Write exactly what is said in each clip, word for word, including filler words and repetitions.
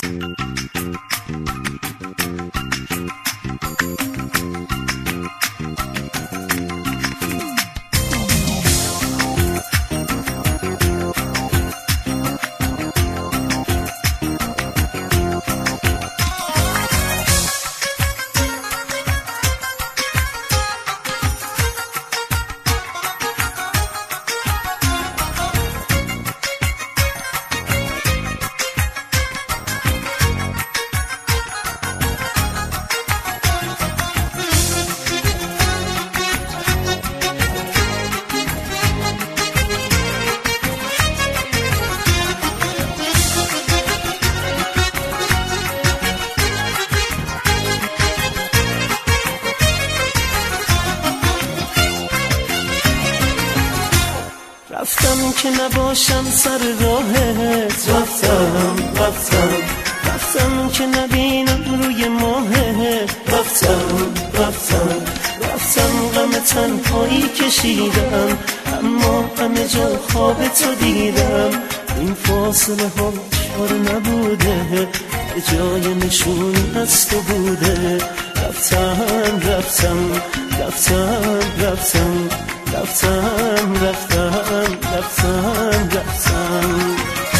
رفتم که نباشم سر راهت، رفتم رفتم رفتم که نبینم روی ماهت، رفتم رفتم رفتم غم تنهایی کشیدم، اما همه جا خواب تو دیدم. این فاصله ها چاره نبوده، به جای نشونی از تو بوده. رفتم رفتم رفتم رفتم رفتم رفتم رفتم رفتم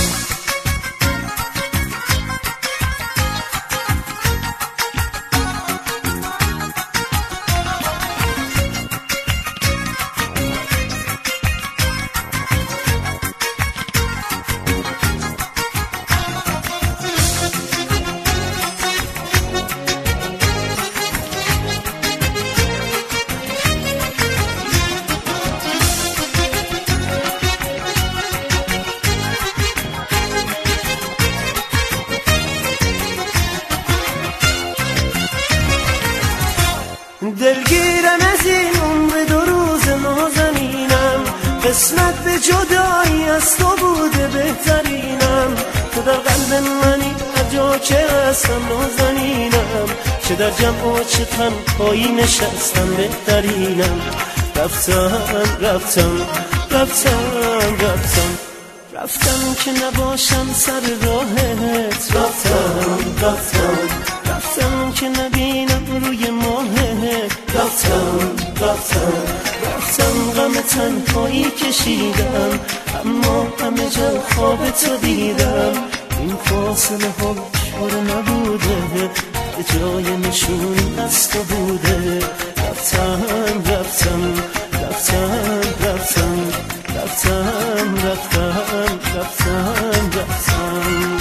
دلگیرم از این عمر دو روز نازنینم، قسمت به جدایی از تو بوده بهترینم. تو در قلب منی هر جا که هستم نازنینم، چه در جمع و چه تنهایی نشستم بهترینم. رفتم رفتم رفتم رفتم رفتم که نباشم سر راهت، رفتم رفتم رفتم که نبینم روی ماهت، رفتم رفتم رفتم غم تنهایی کشیدم، اما همه جا خواب تو دیدم. این فاصله ها چاره نبوده، به جای نشونی از تو بوده. رفتم رفتم رفتم رفتم رفتم رفتم رفتم رفتم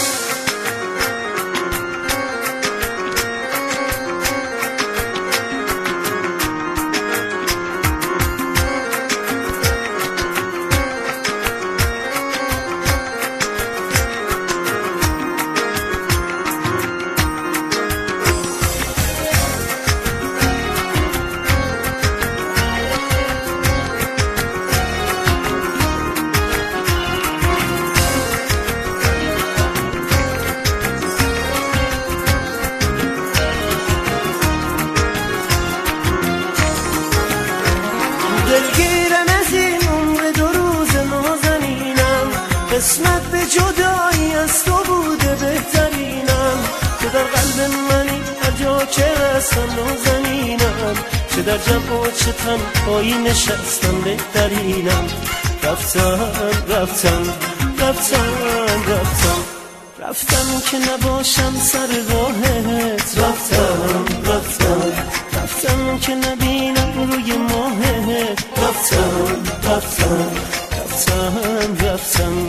دلگیرم از این عمر دو روز نازنینم، قسمت به جدایی از تو بوده بهترینم. تو در قلب منی هر جا که هستم نازنینم، چه در جمع و چه تنهایی نشستم بهترینم. رفتم رفتم رفتم رفتم رفتم که نباشم سر راهت، رفتم رفتم رفتم که نبینم روی ماهت، رفتم رفتم رفتم رفتم